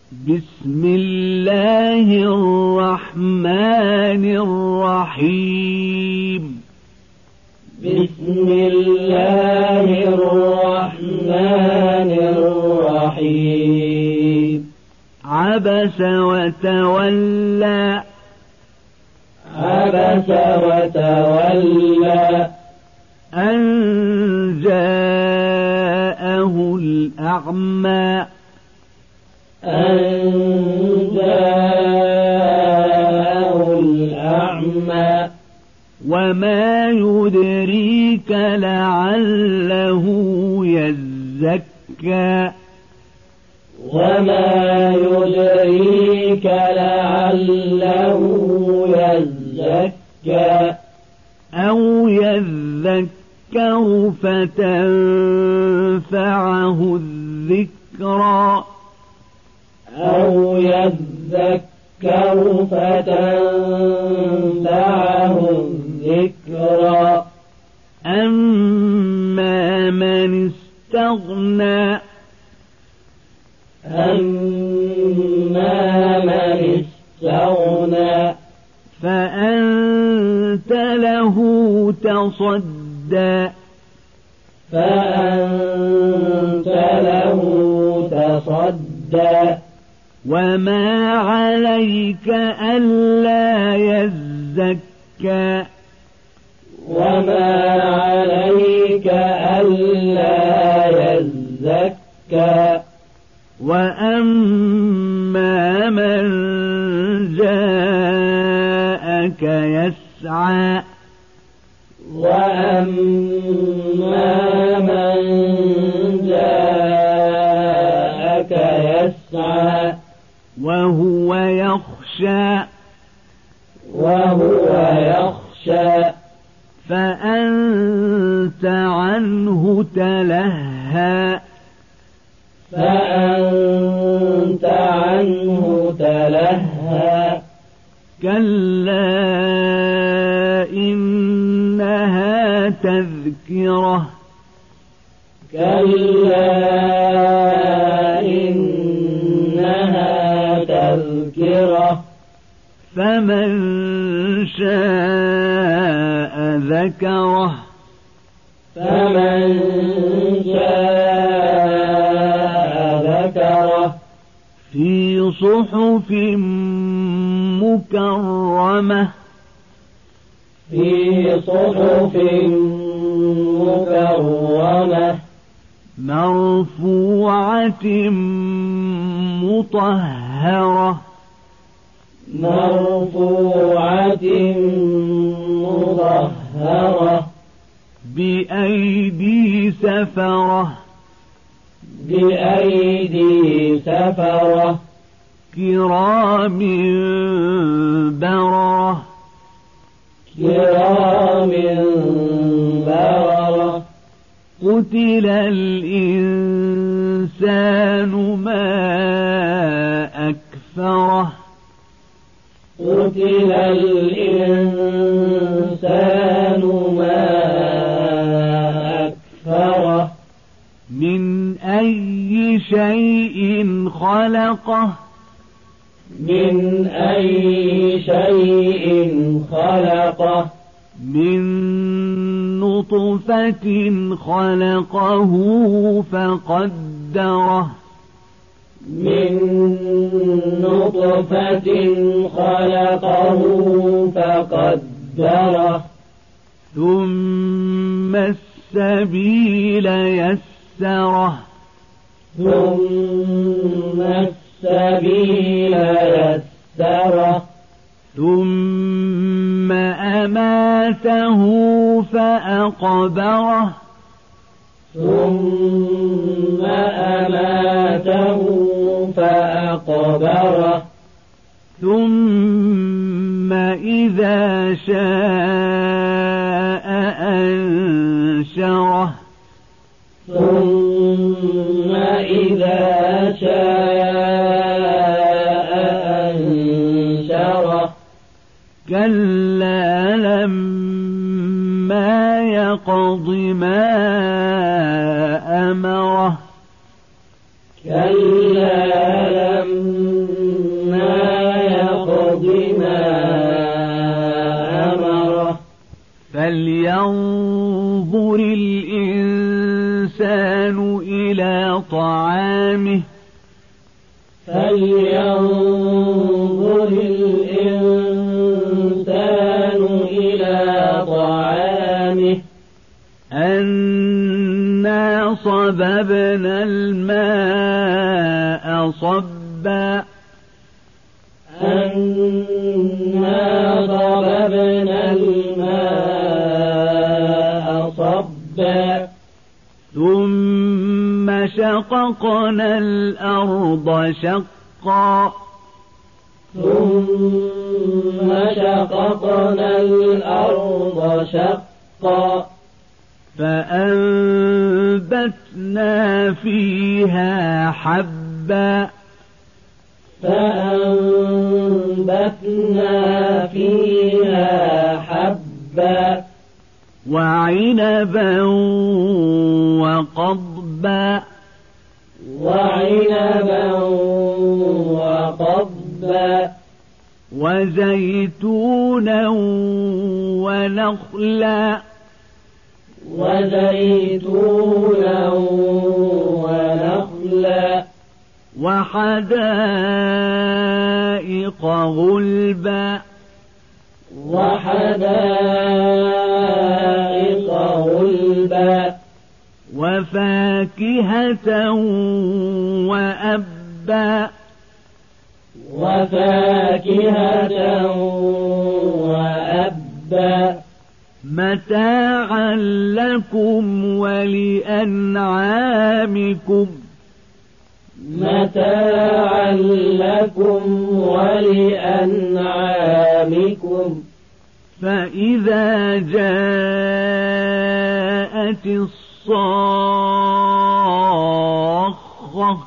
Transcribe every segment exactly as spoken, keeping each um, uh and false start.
بسم الله الرحمن الرحيم بسم الله الرحمن الرحيم عبس وتولى عبس وتولى أن جاءه الأعمى أن جاءه الأعمى وما يدريك لعله يزكى وما يدريك لعله يزكى أو يذكر فتنفعه الذكرى أو يذكر فتنفعه الذكرى أما من استغنى أما من استغنى فأنت له تصدى فأنت له تصدى وما عليك ألا يزكى وما عليك ألا يزكى وأما من جاءك يسعى وأما من جاءك يسعى وهو يخشى وهو يخشى فأنت عنه تلهى فأنت عنه تلهى كلا إنها تذكرة كلا إنها تذكرة فمن شاء ذكره فمن شاء ذكره في صحف مكرمة في صحف مكرمة مرفوعة مطهرة مرفوعة مطهرة بأيدي سفرة بأيدي سفرة كرام بررة كرام بررة قتل الإنسان ما أكفره قتل الإنسان ما أكفره من أي شيء خلقه من أي شيء خلقه من نطفة خلقه فقدره من نطفة خلقه فقدره ثم السبيل يسره ثم السبيل يسره ثم أماته فأقبره ثم أماته فأقبره ثم إذا شاء أنشره ثم إذا شاء أنشره كلا لما يقض ما أمره كلا لما فلينظر الإنسان إلى طعامه فلينظر الإنسان إلى طعامه أنا صببنا الماء صبا أنا صببنا الماء صبا ثم شققنا الأرض شقا ثم شققنا الأرض شقا فأنبتنا فيها حبا فأنبتنا فيها حبا وعنبا وقضبا وعنبا وقضبا وزيتونا ونخلا وزيتونا ونخلا وحدائق غلبا وحدائق غلبا وفاكهة وأبا وفاكهة وأبا متاعا لكم ولأنعامكم متاعا لكم ولأنعامكم فإذا جاءت الصاخة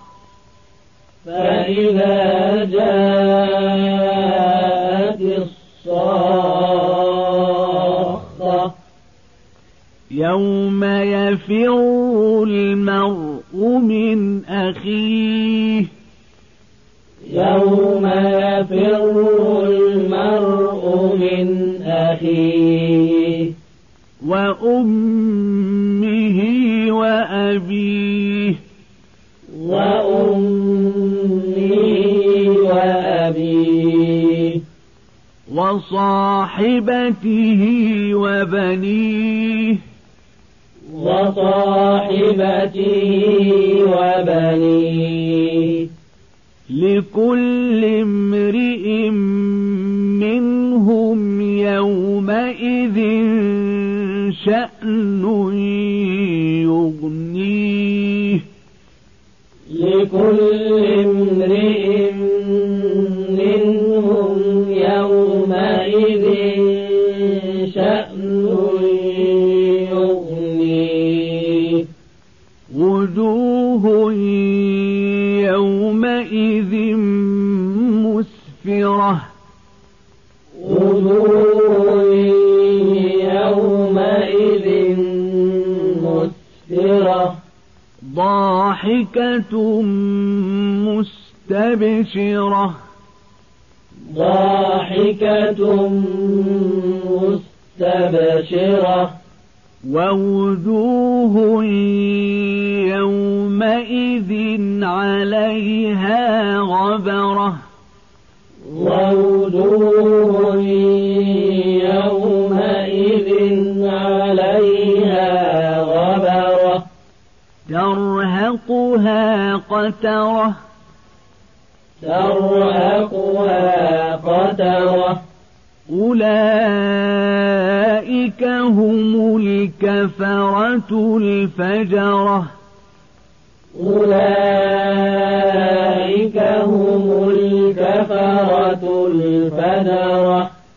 فإذا جاءت الصاخة يوم يفر المرء من أخيه يوم يفر المرء من أخيه وأمه وأبيه وأمه وأبيه وصاحبته وبنيه وصاحبته وبنيه لكل امرئ منهم يومئذ شأن يغنيه لكل امرئ منهم يومئذ شأن يغنيه وجوه يومئذ مسفرة وجوه يومئذ مسفرة ضاحكة مستبشرة ضاحكة مستبشرة ووجوه يومئذ عليها غبرة ووجوه يومئذ عليها غبرة ترهقها قترة ترهقها قترة أولئك هم الكفرة الفجرة أولئك هم الكفرة الفجرة